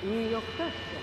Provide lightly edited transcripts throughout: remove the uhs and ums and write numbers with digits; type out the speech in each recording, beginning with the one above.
New-York Fashion.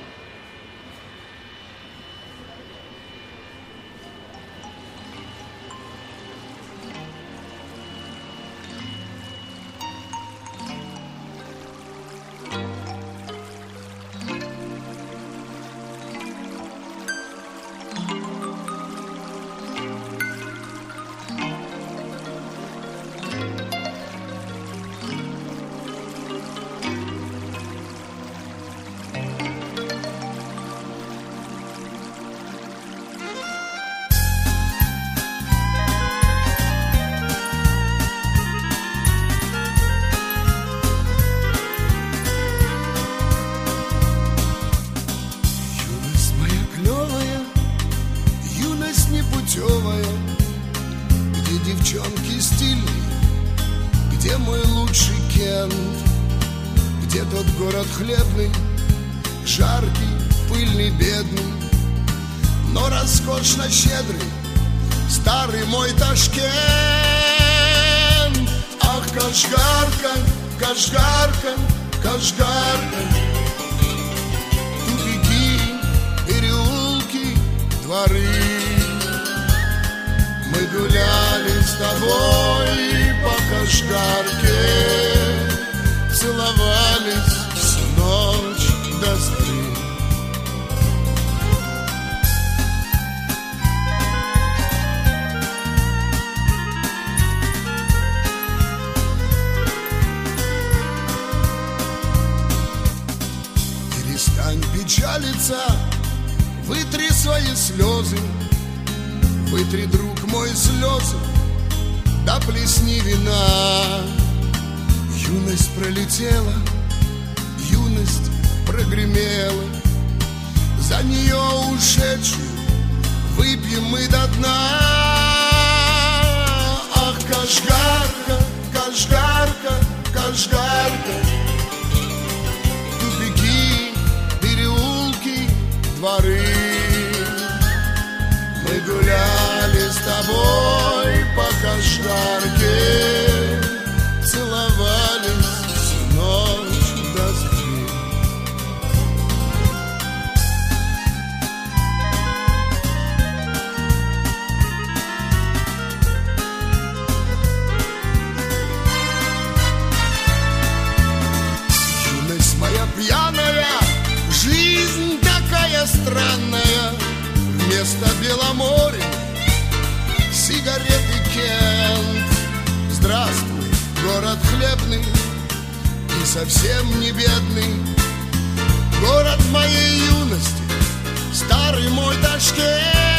Где девчонки стильные, где мой лучший Кент, где тот город хлебный, жаркий, пыльный, бедный, но роскошно щедрый, старый мой Ташкент. Ах, Кашгарка, Кашгарка, Кашгарка, тупики, переулки, дворы. Мы гуляли с тобой по Кашгарке, целовались всю ночь до зари. Перестань печалиться, вытри свои слезы, вытри, друг мой, слезы, да плесни вина. Юность пролетела, юность прогремела, за нее ушедшую выпьем мы до дна. Ах, Кашгарка, Кашгарка, Кашгарка, тупики, переулки, дворы. Мы гуляли с тобой по Кашгарке, целовались всю ночь до зари. Юность моя пьяная, жизнь такая странная. Вместо Беломорья сигареты Кент. Здравствуй, город хлебный и совсем не бедный, город моей юности, старый мой Ташкент.